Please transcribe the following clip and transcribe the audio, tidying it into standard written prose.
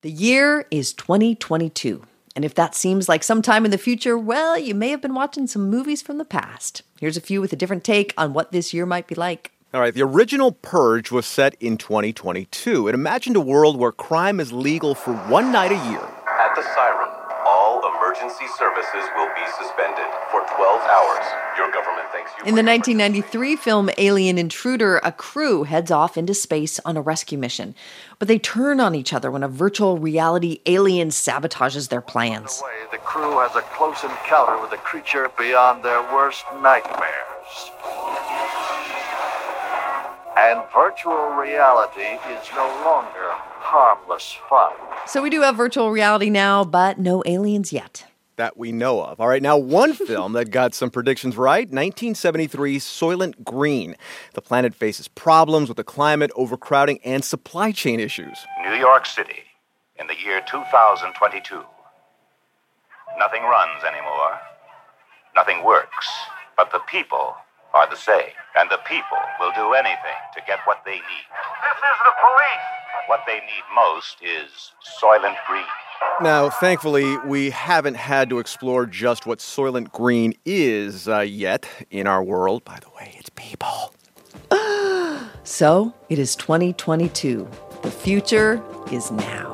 The year is 2022. And if that seems like some time in the future, well, you may have been watching some movies from the past. Here's a few with a different take on what this year might be like. All right, the original Purge was set in 2022. It imagined a world where crime is legal for one night a year. At the siren, all emergency services will be suspended for 12 hours. Your government thanks you. In the 1993 film Alien Intruder, a crew heads off into space on a rescue mission. But they turn on each other when a virtual reality alien sabotages their plans. The crew has a close encounter with a creature beyond their worst nightmares. And virtual reality is no longer harmless fun. So we do have virtual reality now, but no aliens yet. That we know of. All right, now one film that got some predictions right, 1973's Soylent Green. The planet faces problems with the climate, overcrowding, and supply chain issues. New York City, in the year 2022. Nothing runs anymore. Nothing works. But the people are the same. And the people will do anything to get what they need. This is the police! What they need most is Soylent Green. Now, thankfully, we haven't had to explore just what Soylent Green is yet in our world. By the way, it's people. So, it is 2022. The future is now.